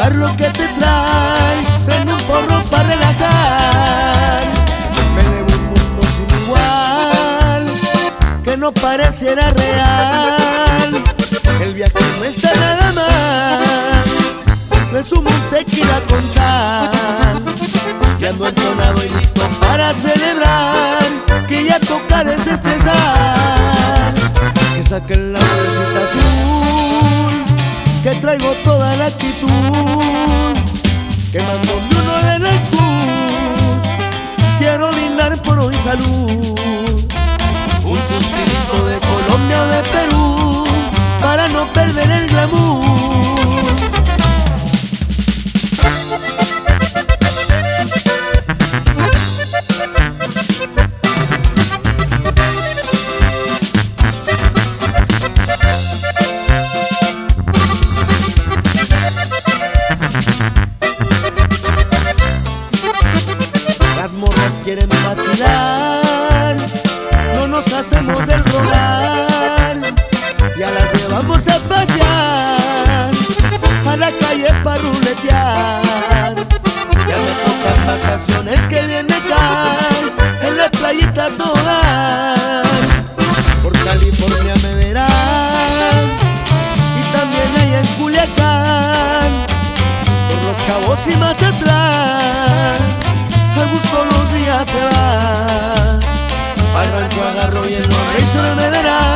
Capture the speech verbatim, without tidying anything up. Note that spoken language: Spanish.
olvidar lo que te trae. Prende un porro para relajar. Me elevo un mundo sin igual, que no pareciera real. El viaje no está nada mal, me sumo un tequila con sal. Ya ando entonado y listo para celebrar, que ya toca desestresar. Que saquen la bolsita azul, que traigo toda la actitud. Quemándome uno de la cruz, quiero brindar por hoy salud. Un suspirito de Colombia o de Perú, para no perder el glamour. Las morras quieren vacilar, no nos hacemos del rogar. Ya las llevamos a pasear, a la calle pa' ruletear. Ya me tocan vacaciones que viene acá, en la playita toda. Por California me verán, y también allá en Culiacán. Por Los Cabos y más atrás, a gusto los días se va. Al rancho agarro y en los reyes me verán.